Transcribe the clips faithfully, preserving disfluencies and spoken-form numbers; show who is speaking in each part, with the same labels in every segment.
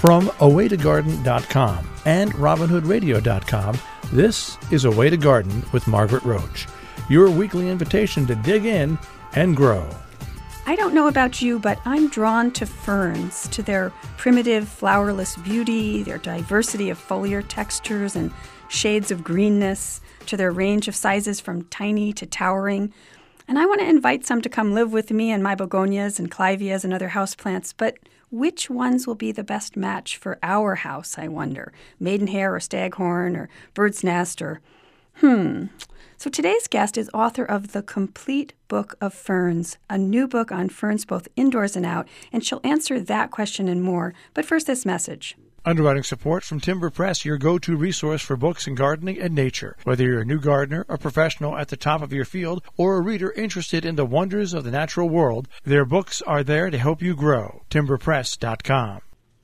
Speaker 1: From a way to garden dot com and robin hood radio dot com, this is A Way to Garden with Margaret Roach, your weekly invitation to dig in and grow.
Speaker 2: I don't know about you, but I'm drawn to ferns, to their primitive flowerless beauty, their diversity of foliar textures and shades of greenness, to their range of sizes from tiny to towering. And I want to invite some to come live with me and my begonias and clivias and other houseplants, but which ones will be the best match for our house, I wonder? Maidenhair or staghorn or bird's nest or... Hmm. So today's guest is author of The Complete Book of Ferns, a new book on ferns both indoors and out, and she'll answer that question and more. But first, this message.
Speaker 1: Underwriting support from Timber Press, your go-to resource for books in gardening and nature. Whether you're a new gardener, a professional at the top of your field, or a reader interested in the wonders of the natural world, their books are there to help you grow. timber press dot com.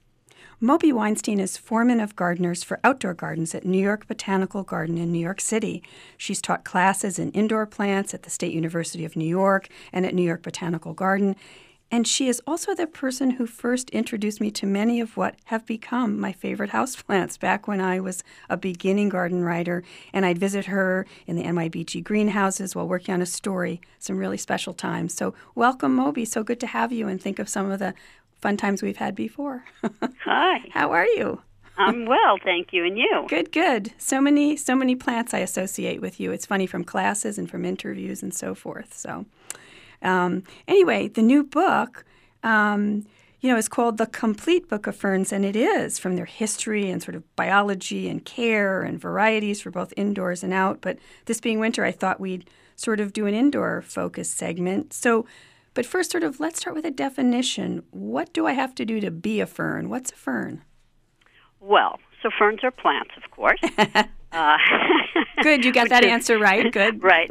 Speaker 2: Moby Weinstein is foreman of gardeners for outdoor gardens at New York Botanical Garden in New York City. She's taught classes in indoor plants at the State University of New York and at New York Botanical Garden. And she is also the person who first introduced me to many of what have become my favorite houseplants back when I was a beginning garden writer. And I'd visit her in the N Y B G greenhouses while working on a story, some really special times. So welcome, Moby. So good to have you, and think of some of the fun times we've had before.
Speaker 3: Hi.
Speaker 2: How are you?
Speaker 3: I'm well, thank you. And you?
Speaker 2: Good, good. So many, so many plants I associate with you. It's funny, from classes and from interviews and so forth. So um, anyway, the new book, um, you know, is called The Complete Book of Ferns, and it is, from their history and sort of biology and care and varieties for both indoors and out. But this being winter, I thought we'd sort of do an indoor focus segment. So, but first, sort of, let's start with a definition. What do I have to do to be a fern? What's a fern?
Speaker 3: Well, so ferns are plants, of course. uh,
Speaker 2: Good, you got that
Speaker 3: is,
Speaker 2: answer right. Good.
Speaker 3: Right.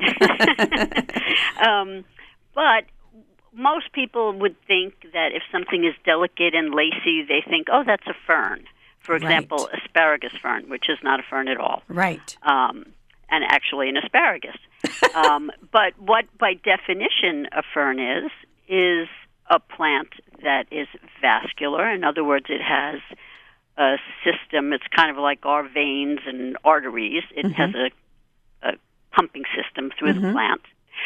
Speaker 3: um, but most people would think that if something is delicate and lacy, they think, oh, that's a fern. For example,
Speaker 2: right.
Speaker 3: Asparagus fern, which is not a fern at all.
Speaker 2: Right.
Speaker 3: Um, and actually an asparagus. um, but what, by definition, a fern is, is a plant that is vascular. In other words, it has a system. It's kind of like our veins and arteries. It mm-hmm. has a, a pumping system through mm-hmm. the plant.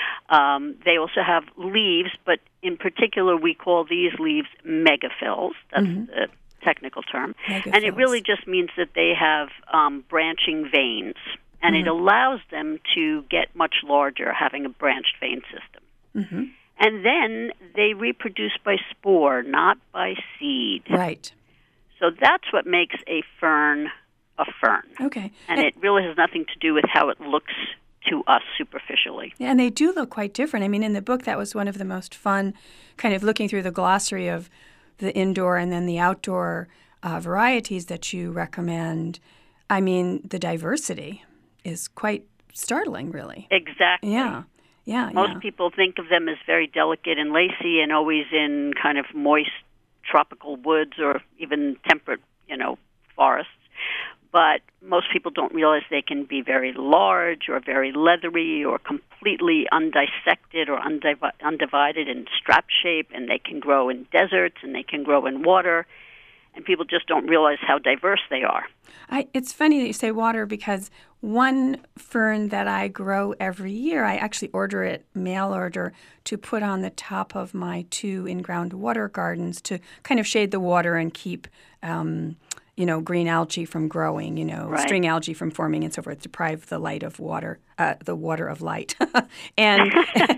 Speaker 3: Um, they also have leaves, but in particular, we call these leaves megaphylls. That's mm-hmm. the technical term.
Speaker 2: Megaphylls.
Speaker 3: And it really just means that they have um, branching veins. And mm-hmm. it allows them to get much larger, having a branched vein system.
Speaker 2: Mm-hmm.
Speaker 3: And then they reproduce by spore, not by seed.
Speaker 2: Right.
Speaker 3: So that's what makes a fern a fern.
Speaker 2: Okay.
Speaker 3: And,
Speaker 2: and
Speaker 3: it really has nothing to do with how it looks to us superficially.
Speaker 2: Yeah, and they do look quite different. I mean, in the book, that was one of the most fun, kind of looking through the glossary of the indoor and then the outdoor uh, varieties that you recommend. I mean, the diversity is quite startling, really.
Speaker 3: Exactly.
Speaker 2: Yeah, yeah.
Speaker 3: Most
Speaker 2: yeah.
Speaker 3: people think of them as very delicate and lacy and always in kind of moist tropical woods or even temperate, you know, forests. But most people don't realize they can be very large or very leathery or completely undissected or undiv- undivided in strap shape, and they can grow in deserts and they can grow in water. And people just don't realize how diverse they are.
Speaker 2: I, it's funny that you say water, because one fern that I grow every year, I actually order it, mail order, to put on the top of my two in-ground water gardens to kind of shade the water and keep, um, you know, green algae from growing, you know,
Speaker 3: right.
Speaker 2: string algae from forming and so forth, deprive the light of water, uh, the water of light. And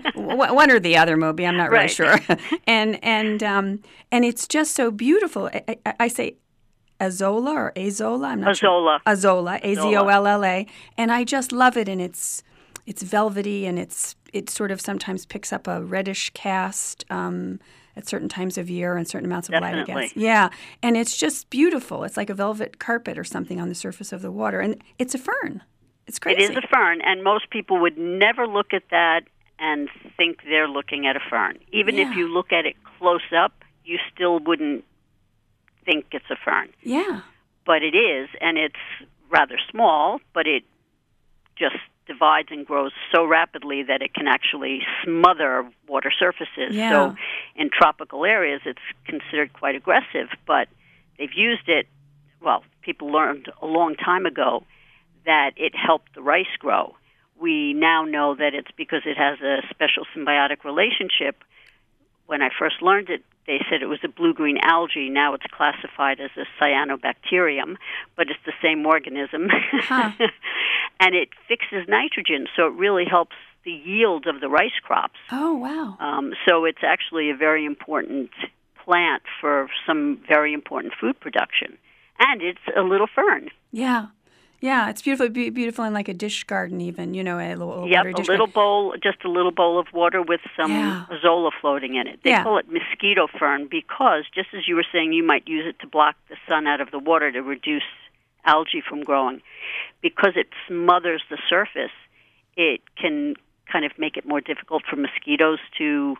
Speaker 2: one or the other, Moby, I'm not really
Speaker 3: right.
Speaker 2: sure. and and um, and it's just so beautiful. I, I, I say Azolla or Azolla, I'm not
Speaker 3: Azolla.
Speaker 2: sure. Azolla, A Z O L L A. And I just love it, and it's it's velvety, and it's it sort of sometimes picks up a reddish cast um, at certain times of year and certain amounts of
Speaker 3: Definitely.
Speaker 2: light, I guess. Yeah, and it's just beautiful. It's like a velvet carpet or something on the surface of the water, and it's a fern. It's crazy.
Speaker 3: It is a fern, and most people would never look at that and think they're looking at a fern. Even
Speaker 2: Yeah.
Speaker 3: if you look at it close up, you still wouldn't think it's a fern.
Speaker 2: Yeah.
Speaker 3: But it is, and it's rather small, but it just divides and grows so rapidly that it can actually smother water surfaces.
Speaker 2: Yeah.
Speaker 3: So in tropical areas, it's considered quite aggressive, but they've used it. Well, people learned a long time ago that it helped the rice grow. We now know that it's because it has a special symbiotic relationship. When I first learned it, they said it was a blue-green algae. Now it's classified as a cyanobacterium, but it's the same organism. Huh. And it fixes nitrogen, so it really helps the yield of the rice crops.
Speaker 2: Oh, wow.
Speaker 3: Um, so it's actually a very important plant for some very important food production. And it's a little fern.
Speaker 2: Yeah. Yeah, it's beautiful, be- beautiful in like a dish garden even, you know, a little
Speaker 3: yep,
Speaker 2: water dish
Speaker 3: a little
Speaker 2: garden.
Speaker 3: bowl, just a little bowl of water with some
Speaker 2: Yeah.
Speaker 3: azolla floating in it. They
Speaker 2: Yeah.
Speaker 3: call it mosquito fern because, just as you were saying, you might use it to block the sun out of the water to reduce algae from growing. Because it smothers the surface, it can kind of make it more difficult for mosquitoes to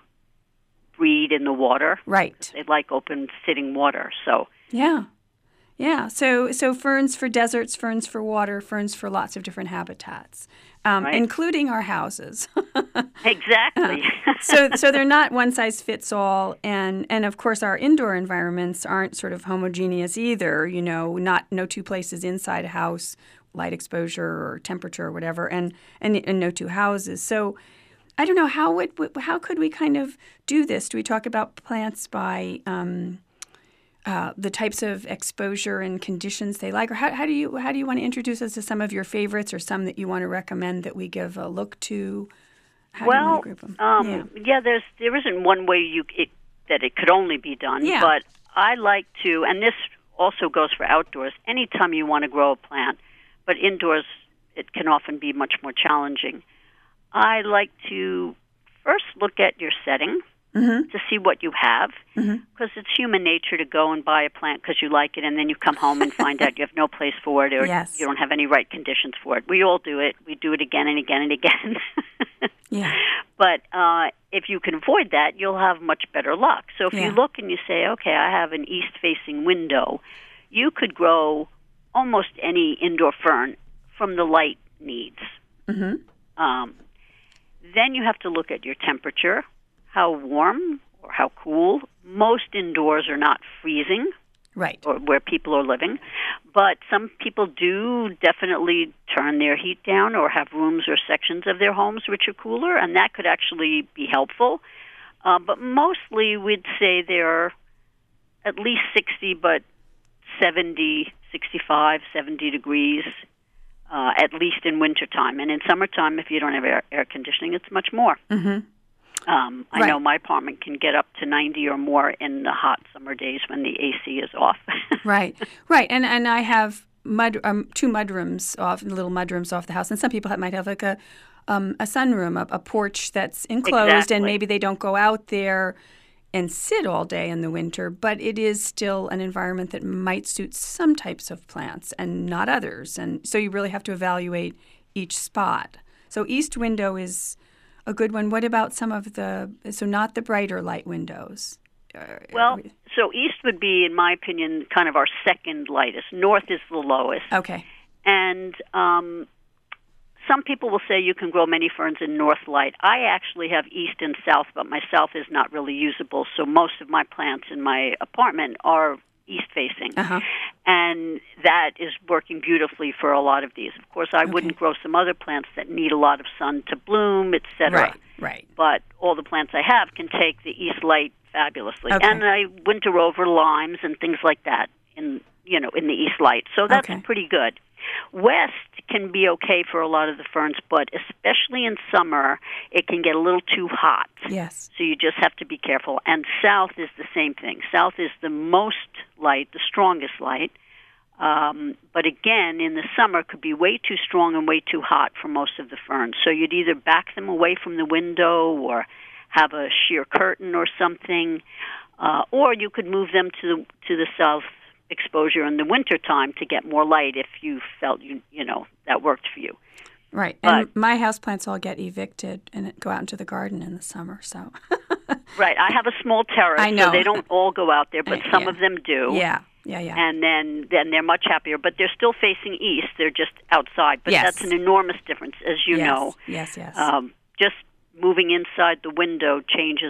Speaker 3: breed in the water.
Speaker 2: Right.
Speaker 3: They like open sitting water, so...
Speaker 2: Yeah. Yeah, so so ferns for deserts, ferns for water, ferns for lots of different habitats, um,
Speaker 3: right.
Speaker 2: including our houses.
Speaker 3: Exactly.
Speaker 2: uh, so so they're not one size fits all, and and of course our indoor environments aren't sort of homogeneous either. You know, not no two places inside a house, light exposure or temperature or whatever, and and, and no two houses. So I don't know how would how could we kind of do this? Do we talk about plants by um, Uh, the types of exposure and conditions they like, or how, how do you how do you want to introduce us to some of your favorites, or some that you want to recommend that we give a look to? How
Speaker 3: well,
Speaker 2: do you want to group them?
Speaker 3: Um,
Speaker 2: yeah.
Speaker 3: yeah, there's there isn't one way you it, that it could only be done,
Speaker 2: Yeah.
Speaker 3: but I like to, and this also goes for outdoors. Anytime you want to grow a plant, but indoors it can often be much more challenging. I like to first look at your setting. Mm-hmm. To see what you have, because mm-hmm. it's human nature to go and buy a plant because you like it, and then you come home and find out you have no place for it, or
Speaker 2: yes.
Speaker 3: you don't have any right conditions for it. We all do it. We do it again and again and again.
Speaker 2: Yeah.
Speaker 3: But uh, if you can avoid that, you'll have much better luck. So if
Speaker 2: yeah.
Speaker 3: you look and you say, okay, I have an east-facing window, you could grow almost any indoor fern from the light needs. Mm-hmm. Um, then you have to look at your temperature. How warm or how cool. Most indoors are not freezing,
Speaker 2: right?
Speaker 3: Or where people are living, but some people do definitely turn their heat down or have rooms or sections of their homes which are cooler, and that could actually be helpful. Uh, but mostly, we'd say they're at least sixty, but seventy, sixty-five, seventy degrees. Uh, at least in wintertime. And in summertime, if you don't have air, air conditioning, it's much more.
Speaker 2: Mm-hmm.
Speaker 3: Um, I
Speaker 2: right.
Speaker 3: know my apartment can get up to ninety or more in the hot summer days when the A C is off.
Speaker 2: Right, right. And and I have mud um, two mudrooms off, little mudrooms off the house. And some people have, might have like a um, a sunroom, a, a porch that's enclosed,
Speaker 3: exactly.
Speaker 2: and maybe they don't go out there and sit all day in the winter. But it is still an environment that might suit some types of plants and not others. And so you really have to evaluate each spot. So east window is a good one. What about some of the, so not the brighter light windows?
Speaker 3: Well, so east would be, in my opinion, kind of our second lightest. North is the lowest.
Speaker 2: Okay.
Speaker 3: And um, some people will say you can grow many ferns in north light. I actually have east and south, but my south is not really usable, so most of my plants in my apartment are east-facing.
Speaker 2: Uh-huh.
Speaker 3: And that is working beautifully for a lot of these. Of course, I okay. wouldn't grow some other plants that need a lot of sun to bloom, et cetera.
Speaker 2: Right, right.
Speaker 3: But all the plants I have can take the east light fabulously.
Speaker 2: Okay.
Speaker 3: And I winter over limes and things like that in, you know, in the east light. So that's
Speaker 2: okay.
Speaker 3: pretty good. West can be okay for a lot of the ferns, but especially in summer, it can get a little too hot.
Speaker 2: Yes.
Speaker 3: So you just have to be careful. And south is the same thing. South is the most light, the strongest light. Um, but again, in the summer, it could be way too strong and way too hot for most of the ferns. So you'd either back them away from the window or have a sheer curtain or something, uh, or you could move them to the, to the south exposure in the wintertime to get more light if you felt you you know that worked for you.
Speaker 2: Right.
Speaker 3: But,
Speaker 2: and my houseplants all get evicted and go out into the garden in the summer. So
Speaker 3: right. I have a small terrace,
Speaker 2: I know.
Speaker 3: So they don't all go out there, but some
Speaker 2: yeah.
Speaker 3: of them do.
Speaker 2: Yeah. Yeah, yeah.
Speaker 3: And then, then they're much happier, but they're still facing east. They're just outside. But
Speaker 2: yes.
Speaker 3: that's an enormous difference, as you
Speaker 2: yes.
Speaker 3: know.
Speaker 2: Yes, yes.
Speaker 3: Um, just moving inside the window changes a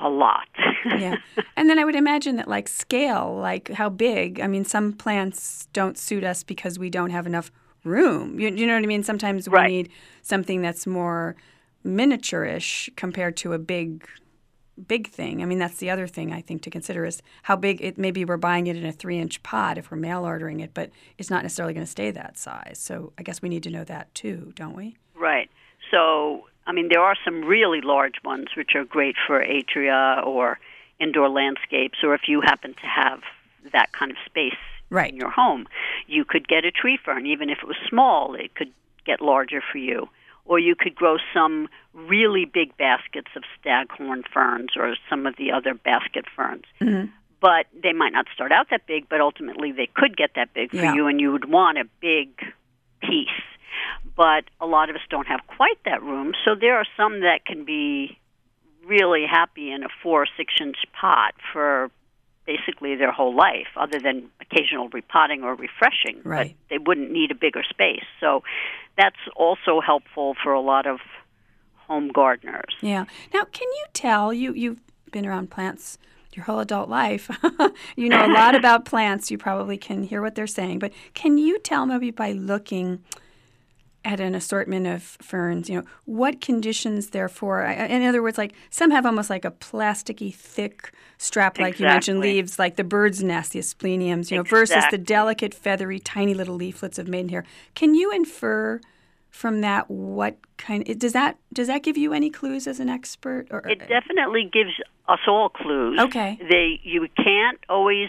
Speaker 3: a lot.
Speaker 2: Yeah. And then I would imagine that like scale, like how big, I mean, some plants don't suit us because we don't have enough room. You, you know what I mean? Sometimes we
Speaker 3: Right.
Speaker 2: need something that's more miniature-ish compared to a big big thing. I mean, that's the other thing I think to consider is how big it. Maybe we're buying it in a three-inch pot if we're mail ordering it, but it's not necessarily going to stay that size. So I guess we need to know that too, don't we?
Speaker 3: Right. So, I mean, there are some really large ones which are great for atria or indoor landscapes, or if you happen to have that kind of space
Speaker 2: right.
Speaker 3: in your home. You could get a tree fern. Even if it was small, it could get larger for you. Or you could grow some really big baskets of staghorn ferns or some of the other basket ferns.
Speaker 2: Mm-hmm.
Speaker 3: But they might not start out that big, but ultimately they could get that big for
Speaker 2: yeah.
Speaker 3: you, and you would want a big piece. But a lot of us don't have quite that room, so there are some that can be really happy in a four or six-inch pot for basically their whole life, other than occasional repotting or refreshing.
Speaker 2: Right.
Speaker 3: But they wouldn't need a bigger space. So that's also helpful for a lot of home gardeners.
Speaker 2: Yeah. Now, can you tell, you, you've been around plants your whole adult life. You know a lot about plants. You probably can hear what they're saying. But can you tell maybe by looking at an assortment of ferns, you know, what conditions they're for? In other words, like some have almost like a plasticky, thick strap, like
Speaker 3: exactly.
Speaker 2: you mentioned, leaves, like the bird's nest, the aspleniums, you know,
Speaker 3: exactly.
Speaker 2: versus the delicate, feathery, tiny little leaflets of maidenhair. Can you infer from that what kind? Does that does that give you any clues as an expert? Or
Speaker 3: it definitely gives us all clues.
Speaker 2: Okay.
Speaker 3: They you can't always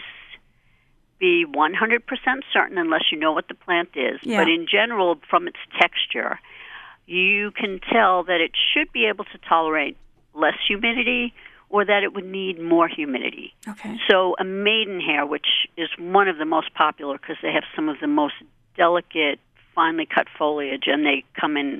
Speaker 3: be one hundred percent certain unless you know what the plant is.
Speaker 2: Yeah.
Speaker 3: But in general, from its texture, you can tell that it should be able to tolerate less humidity or that it would need more humidity.
Speaker 2: Okay.
Speaker 3: So a maidenhair, which is one of the most popular because they have some of the most delicate, finely cut foliage, and they come in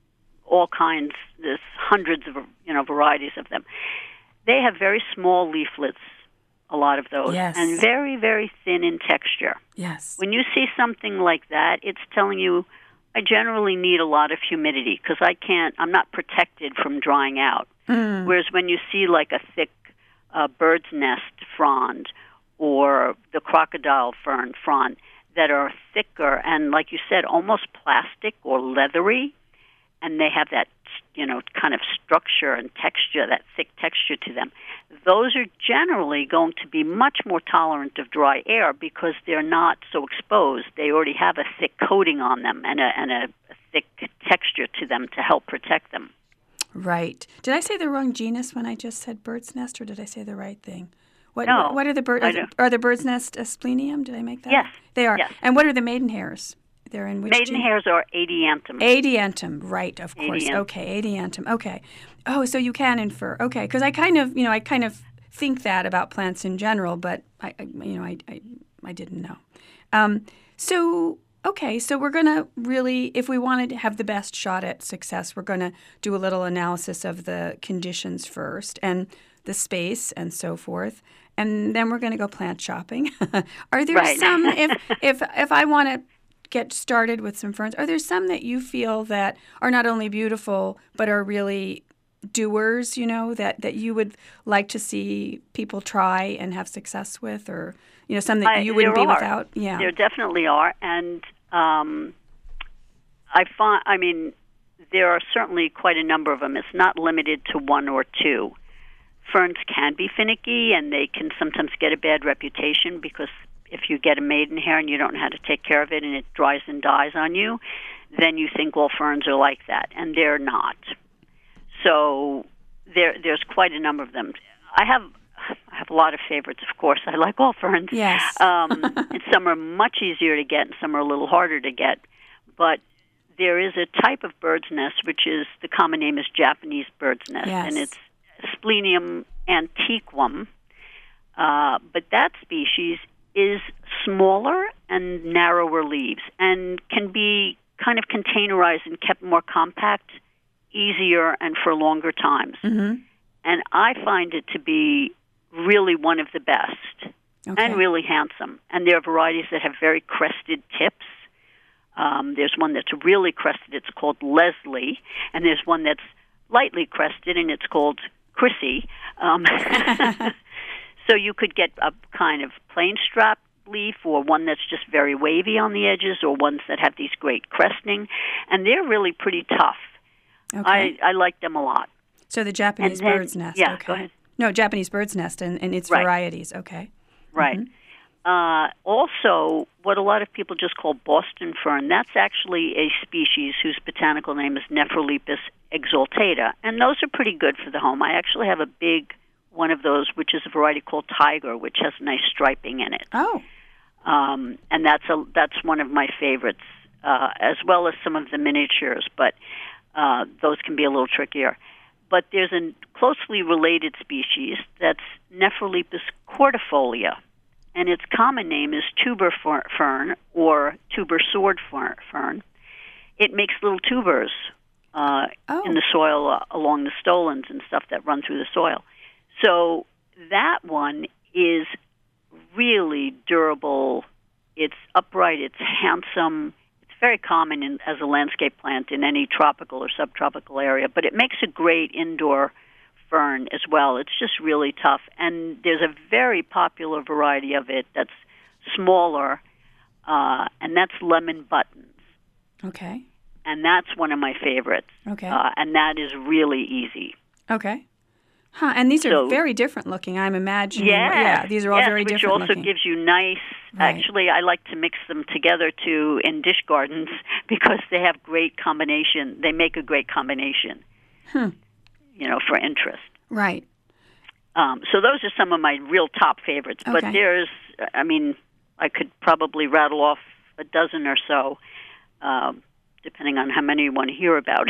Speaker 3: all kinds, there's hundreds of you know varieties of them. They have very small leaflets, a lot of those,
Speaker 2: yes.
Speaker 3: and very, very thin in texture.
Speaker 2: Yes.
Speaker 3: When you see something like that, it's telling you, I generally need a lot of humidity because I can't, I'm not protected from drying out.
Speaker 2: Mm.
Speaker 3: Whereas when you see like a thick uh, bird's nest frond or the crocodile fern frond that are thicker and, like you said, almost plastic or leathery, and they have that, you know, kind of structure and texture, that thick texture to them, those are generally going to be much more tolerant of dry air because they're not so exposed. They already have a thick coating on them and a, and a, a thick texture to them to help protect them.
Speaker 2: Right. Did I say the wrong genus when I just said bird's nest, or did I say the right thing? What,
Speaker 3: no.
Speaker 2: What, what are the bird? Are, the, are the bird's nest asplenium? Did I make that?
Speaker 3: Yes.
Speaker 2: They are.
Speaker 3: Yes.
Speaker 2: And what are the maidenhairs? They're in which
Speaker 3: Maidenhairs are adiantum.
Speaker 2: Adiantum, right, of course.
Speaker 3: Adiantum.
Speaker 2: Okay, adiantum. Okay. Oh, so you can infer. Okay, because I kind of, you know, I kind of think that about plants in general, but I, I you know, I, I, I didn't know. Um, so, okay, so we're going to really, if we wanted to have the best shot at success, we're going to do a little analysis of the conditions first and the space and so forth. And then we're going to go plant shopping. Are there
Speaker 3: right.
Speaker 2: some, if if if I want to get started with some ferns, are there some that you feel that are not only beautiful but are really doers, you know, that, that you would like to see people try and have success with, or, you know, some that
Speaker 3: I,
Speaker 2: you wouldn't be
Speaker 3: are.
Speaker 2: without? Yeah.
Speaker 3: There definitely are. And um, I find, I mean, there are certainly quite a number of them. It's not limited to one or two. Ferns can be finicky, and they can sometimes get a bad reputation because if you get a maidenhair and you don't know how to take care of it and it dries and dies on you, then you think, well, ferns are like that, and they're not. So there, there's quite a number of them. I have I have a lot of favorites, of course. I like all ferns.
Speaker 2: Yes.
Speaker 3: um, and some are much easier to get and some are a little harder to get. But there is a type of bird's nest, which is, the common name is Japanese bird's nest,
Speaker 2: yes.
Speaker 3: and it's Asplenium antiquum. Uh, but that species is smaller and narrower leaves and can be kind of containerized and kept more compact, easier, and for longer times.
Speaker 2: Mm-hmm.
Speaker 3: And I find it to be really one of the best
Speaker 2: okay.
Speaker 3: and really handsome. And there are varieties that have very crested tips. Um, there's one that's really crested. It's called Leslie. And there's one that's lightly crested, and it's called Chrissy. Um, so you could get a kind of plain strap leaf, or one that's just very wavy on the edges, or ones that have these great cresting, and they're really pretty tough.
Speaker 2: Okay.
Speaker 3: I, I like them a lot.
Speaker 2: So the Japanese
Speaker 3: And then-
Speaker 2: bird's nest.
Speaker 3: yeah,
Speaker 2: okay.
Speaker 3: go ahead.
Speaker 2: No, Japanese bird's nest and, and its
Speaker 3: Right.
Speaker 2: varieties. Okay.
Speaker 3: Right. Uh, also, what a lot of people just call Boston fern, that's actually a species whose botanical name is Nephrolepis exaltata, and those are pretty good for the home. I actually have a big one of those, which is a variety called Tiger, which has nice striping in it.
Speaker 2: Oh.
Speaker 3: Um, and that's a that's one of my favorites, uh, as well as some of the miniatures, but uh, those can be a little trickier. But there's a closely related species that's Nephrolepis cordifolia, and its common name is tuber fern or tuber sword fern. It makes little tubers uh,
Speaker 2: Oh.
Speaker 3: in the soil uh, along the stolons and stuff that run through the soil. So that one is really durable. It's upright. It's handsome. It's very common in, as a landscape plant in any tropical or subtropical area, but it makes a great indoor fern as well. It's just really tough. And there's a very popular variety of it that's smaller, uh, and that's lemon buttons.
Speaker 2: Okay.
Speaker 3: And that's one of my favorites.
Speaker 2: Okay.
Speaker 3: Uh, and that is really easy.
Speaker 2: Okay. Huh. And these are
Speaker 3: So-
Speaker 2: very different looking. I'm imagining.
Speaker 3: Yes,
Speaker 2: Yeah. These are all
Speaker 3: yes,
Speaker 2: very
Speaker 3: which
Speaker 2: different
Speaker 3: also
Speaker 2: looking.
Speaker 3: gives you nice.
Speaker 2: Right.
Speaker 3: Actually, I like to mix them together too in dish gardens because they have great combination. They make a great combination.
Speaker 2: Hmm.
Speaker 3: You know, for interest.
Speaker 2: Right.
Speaker 3: Um, so those are some of my real top favorites. But
Speaker 2: Okay.
Speaker 3: there's, I mean, I could probably rattle off a dozen or so, um, depending on how many you want to hear about.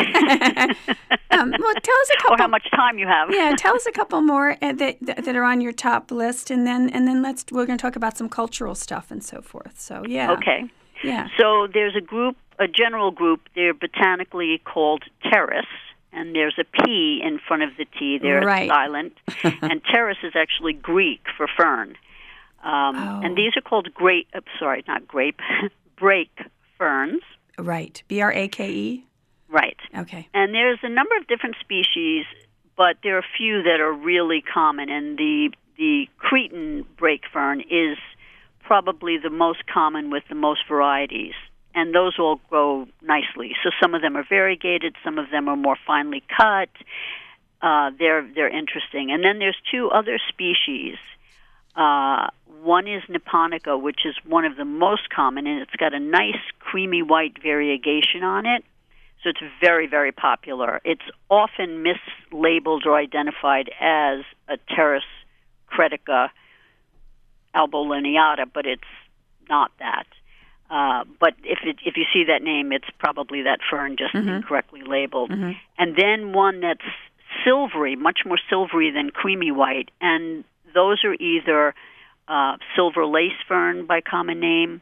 Speaker 2: Um, well, tell us a couple.
Speaker 3: Or how much time you have.
Speaker 2: Yeah, tell us a couple more uh, that that are on your top list, and then and then let's we're going to talk about some cultural stuff and so forth. So yeah.
Speaker 3: Okay.
Speaker 2: Yeah.
Speaker 3: So there's a group, a general group. They're botanically called Pteris, and there's a P in front of the T there.
Speaker 2: Right.
Speaker 3: It's silent. And Pteris is actually Greek for fern. Um,
Speaker 2: Oh.
Speaker 3: And these are called grape. Uh, sorry, not grape. Brake ferns.
Speaker 2: Right. B R A K E.
Speaker 3: Right.
Speaker 2: Okay.
Speaker 3: And there's a number of different species, but there are a few that are really common. And the the Cretan brake fern is probably the most common with the most varieties. And those all grow nicely. So some of them are variegated, some of them are more finely cut. Uh, they're they're interesting. And then there's two other species. Uh, one is Niponica, which is one of the most common, and it's got a nice creamy white variegation on it. So it's very, very popular. It's often mislabeled or identified as a Pteris cretica albolineata, but it's not that. Uh, but if it, if you see that name, it's probably that fern just
Speaker 2: Mm-hmm.
Speaker 3: incorrectly labeled.
Speaker 2: Mm-hmm.
Speaker 3: And then one that's silvery, much more silvery than creamy white, and those are either uh, silver lace fern by common name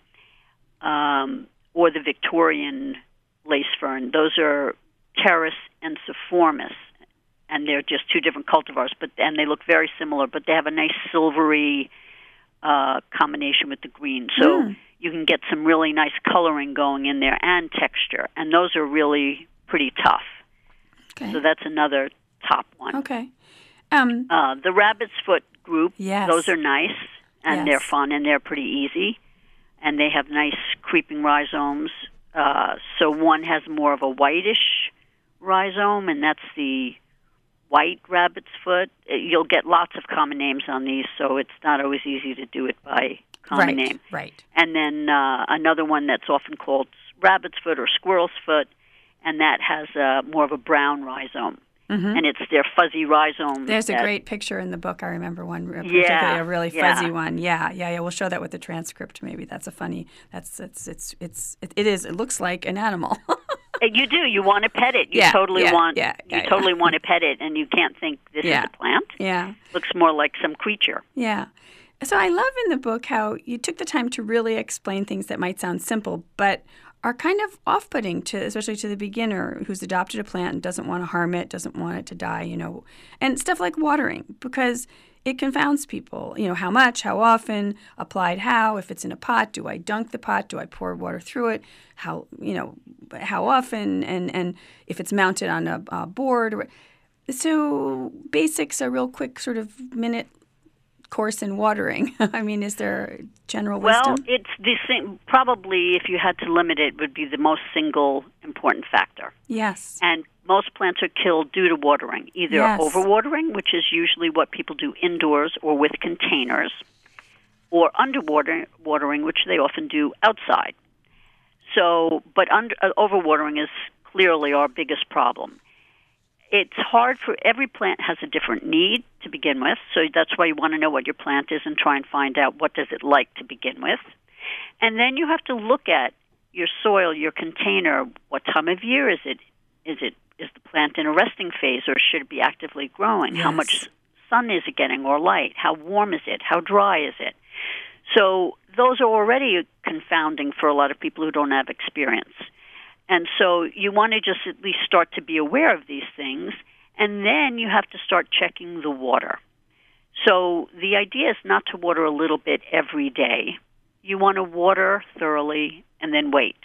Speaker 3: um, or the Victorian lace fern. Those are Pteris ensiformis, and they're just two different cultivars, but and they look very similar, but they have a nice silvery uh, combination with the green. So
Speaker 2: Mm.
Speaker 3: you can get some really nice coloring going in there and texture, and those are really pretty tough.
Speaker 2: Okay.
Speaker 3: So that's another top one.
Speaker 2: Okay. Um,
Speaker 3: Uh, the rabbit's foot group,
Speaker 2: Yes.
Speaker 3: those are nice, and
Speaker 2: Yes.
Speaker 3: they're fun, and they're pretty easy, and they have nice creeping rhizomes. Uh, so one has more of a whitish rhizome, and that's the white rabbit's foot. Uh, You'll get lots of common names on these, so it's not always easy to do it by common
Speaker 2: right.
Speaker 3: name.
Speaker 2: Right.
Speaker 3: And then uh, another one that's often called rabbit's foot or squirrel's foot, and that has uh, more of a brown rhizome.
Speaker 2: Mm-hmm.
Speaker 3: And it's their fuzzy rhizome.
Speaker 2: There's a
Speaker 3: that-
Speaker 2: great picture in the book. I remember one, particularly
Speaker 3: Yeah,
Speaker 2: a really
Speaker 3: yeah.
Speaker 2: fuzzy one. Yeah, yeah, yeah. We'll show that with the transcript. Maybe that's a funny. That's it's it's it's it, it is. It looks like an animal.
Speaker 3: Uh, You do. You want to pet it. You
Speaker 2: Yeah,
Speaker 3: totally
Speaker 2: yeah,
Speaker 3: want.
Speaker 2: yeah, yeah,
Speaker 3: you
Speaker 2: yeah.
Speaker 3: totally want to pet it, and you can't think this
Speaker 2: Yeah.
Speaker 3: is a plant.
Speaker 2: yeah,
Speaker 3: Looks more like some creature.
Speaker 2: yeah. So I love in the book how you took the time to really explain things that might sound simple, but are kind of off-putting to, especially to the beginner who's adopted a plant and doesn't want to harm it, doesn't want it to die, you know, and stuff like watering, because it confounds people. You know, how much, how often, applied how, if it's in a pot, do I dunk the pot, do I pour water through it, how, you know, how often, and, and if it's mounted on a, a board. So basics, a real quick sort of minute course in watering. I mean, is there general wisdom?
Speaker 3: Well, it's the same. Probably, if you had to limit it, would be the most single important factor.
Speaker 2: Yes.
Speaker 3: And most plants are killed due to watering, either
Speaker 2: Yes.
Speaker 3: overwatering, which is usually what people do indoors or with containers, or underwater watering, which they often do outside. So, but under, uh, overwatering is clearly our biggest problem. It's hard for every plant has a different need to begin with, so that's why you want to know what your plant is and try and find out what does it like to begin with. And then you have to look at your soil, your container. What time of year is it? Is it is the plant in a resting phase, or should it be actively growing?
Speaker 2: Yes.
Speaker 3: How much sun is it getting, or light? How warm is it? How dry is it? So those are already confounding for a lot of people who don't have experience. And so you want to just at least start to be aware of these things, and then you have to start checking the water. So the idea is not to water a little bit every day. You want to water thoroughly and then wait.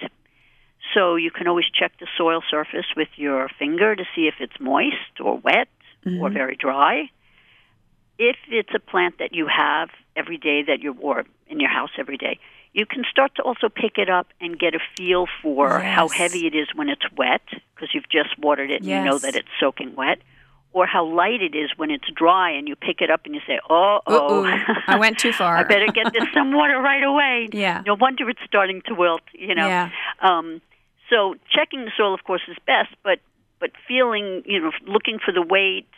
Speaker 3: So you can always check the soil surface with your finger to see if it's moist or wet mm-hmm. or very dry. If it's a plant that you have every day that you're or in your house every day, you can start to also pick it up and get a feel for
Speaker 2: yes.
Speaker 3: how heavy it is when it's wet, because you've just watered it and
Speaker 2: yes.
Speaker 3: you know that it's soaking wet, or how light it is when it's dry and you pick it up and you say, oh, oh,
Speaker 2: I went too far.
Speaker 3: I better get this some water right away.
Speaker 2: Yeah.
Speaker 3: No wonder it's starting to wilt, you know.
Speaker 2: Yeah.
Speaker 3: Um, so checking the soil, of course, is best, but, but feeling, you know, looking for the weight,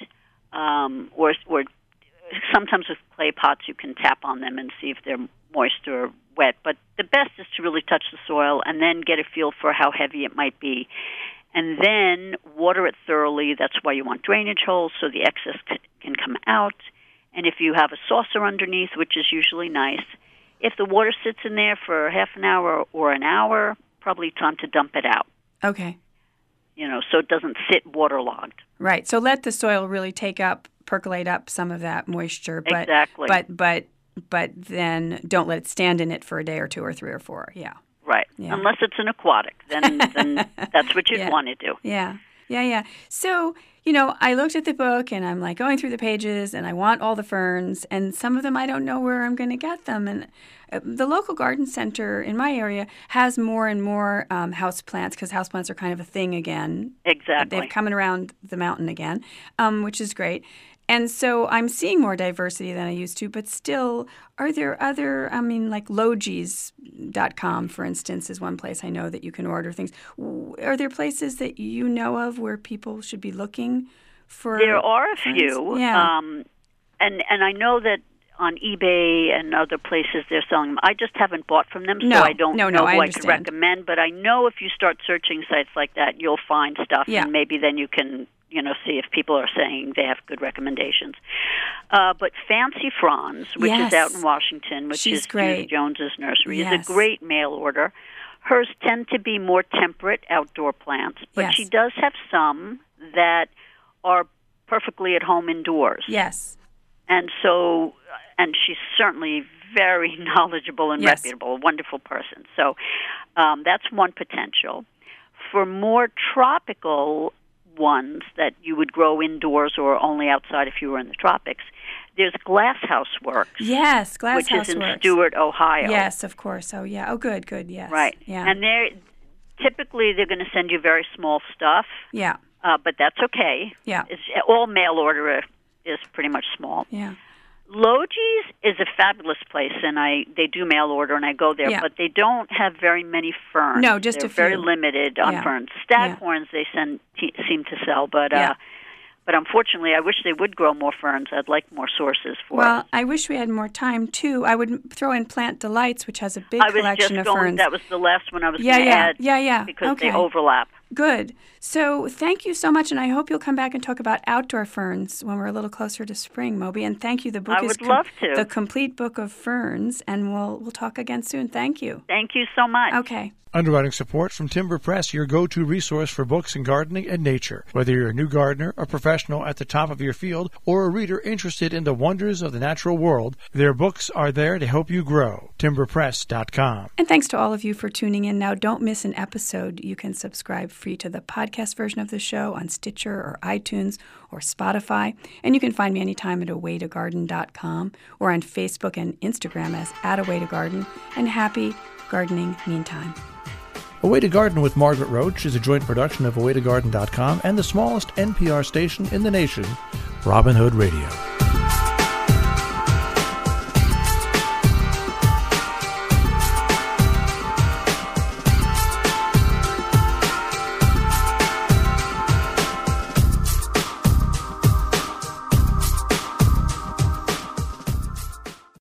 Speaker 3: um, or, or sometimes with clay pots you can tap on them and see if they're moist or wet, but the best is to really touch the soil and then get a feel for how heavy it might be. And then water it thoroughly. That's why you want drainage holes, so the excess c- can come out. And if you have a saucer underneath, which is usually nice, if the water sits in there for half an hour or an hour, probably time to dump it out.
Speaker 2: Okay.
Speaker 3: You know, so it doesn't sit waterlogged.
Speaker 2: Right. So let the soil really take up, percolate up some of that moisture. But,
Speaker 3: exactly.
Speaker 2: But, but, but then don't let it stand in it for a day or two or three or four. Yeah.
Speaker 3: Right.
Speaker 2: Yeah.
Speaker 3: Unless it's an aquatic, then then that's what you'd
Speaker 2: yeah.
Speaker 3: want to do.
Speaker 2: Yeah. Yeah, yeah. So, you know, I looked at the book and I'm like going through the pages and I want all the ferns, and some of them I don't know where I'm going to get them. And uh, the local garden center in my area has more and more um, houseplants, because houseplants are kind of a thing again.
Speaker 3: Exactly.
Speaker 2: They're coming around the mountain again, um, which is great. And so I'm seeing more diversity than I used to, but still, are there other, I mean, like Logis dot com, for instance, is one place I know that you can order things. Are there places that you know of where people should be looking for?
Speaker 3: There are a
Speaker 2: ferns?
Speaker 3: few.
Speaker 2: Yeah.
Speaker 3: Um, and, and I know that on eBay and other places they're selling them. I just haven't bought from them, so
Speaker 2: no,
Speaker 3: I don't
Speaker 2: no,
Speaker 3: know
Speaker 2: no,
Speaker 3: who
Speaker 2: I,
Speaker 3: I could recommend. But I know if you start searching sites like that, you'll find stuff,
Speaker 2: yeah.
Speaker 3: and maybe then you can, you know, see if people are saying they have good recommendations. Uh, but Fancy Fronds, which
Speaker 2: yes.
Speaker 3: is out in Washington, which
Speaker 2: She's
Speaker 3: is
Speaker 2: great.
Speaker 3: Judith Jones's nursery,
Speaker 2: yes.
Speaker 3: is a great mail order. Hers tend to be more temperate outdoor plants, but
Speaker 2: yes.
Speaker 3: she does have some that are perfectly at home indoors.
Speaker 2: Yes.
Speaker 3: And so, and she's certainly very knowledgeable and
Speaker 2: yes.
Speaker 3: reputable, a wonderful person. So um, that's one potential. For more tropical ones that you would grow indoors or only outside if you were in the tropics, there's Glasshouse Works.
Speaker 2: Yes, Glasshouse
Speaker 3: Which is in
Speaker 2: Works.
Speaker 3: Stewart, Ohio.
Speaker 2: Yes, of course. Oh, yeah. Oh, good, good, yes.
Speaker 3: Right.
Speaker 2: Yeah.
Speaker 3: And they're typically they're going to send you very small stuff.
Speaker 2: Yeah.
Speaker 3: Uh, but that's okay.
Speaker 2: Yeah.
Speaker 3: It's, all mail order is pretty much small.
Speaker 2: Yeah.
Speaker 3: Logis is a fabulous place, and I they do mail order, and I go there,
Speaker 2: yeah.
Speaker 3: but they don't have very many ferns.
Speaker 2: No, just
Speaker 3: They're
Speaker 2: a few.
Speaker 3: very limited on
Speaker 2: yeah.
Speaker 3: ferns. Staghorns yeah. they send t- seem to sell, but
Speaker 2: yeah.
Speaker 3: uh, but unfortunately, I wish they would grow more ferns. I'd like more sources for
Speaker 2: well,
Speaker 3: it.
Speaker 2: Well, I wish we had more time too. I would throw in Plant Delights, which has a big
Speaker 3: I was
Speaker 2: collection
Speaker 3: just
Speaker 2: of
Speaker 3: going,
Speaker 2: ferns.
Speaker 3: That was the last one I was
Speaker 2: yeah,
Speaker 3: going to
Speaker 2: yeah.
Speaker 3: add.
Speaker 2: Yeah, yeah,
Speaker 3: because
Speaker 2: okay.
Speaker 3: they overlap.
Speaker 2: Good. So thank you so much, and I hope you'll come back and talk about outdoor ferns when we're a little closer to spring, Moby. And thank you. The book
Speaker 3: I
Speaker 2: is
Speaker 3: would
Speaker 2: com-
Speaker 3: love to.
Speaker 2: The Complete Book of Ferns, and we'll we'll talk again soon. Thank you.
Speaker 3: Thank you so much.
Speaker 2: Okay.
Speaker 1: Underwriting support from Timber Press, your go-to resource for books in gardening and nature. Whether you're a new gardener, a professional at the top of your field, or a reader interested in the wonders of the natural world, their books are there to help you grow. timber press dot com.
Speaker 2: And thanks to all of you for tuning in. Now, don't miss an episode. You can subscribe free to the podcast version of the show on Stitcher or iTunes or Spotify. And you can find me anytime at a way to garden dot com or on Facebook and Instagram as at a way to garden. And happy gardening meantime.
Speaker 1: A Way to Garden with Margaret Roach is a joint production of a way to garden dot com and the smallest N P R station in the nation, Robin Hood Radio.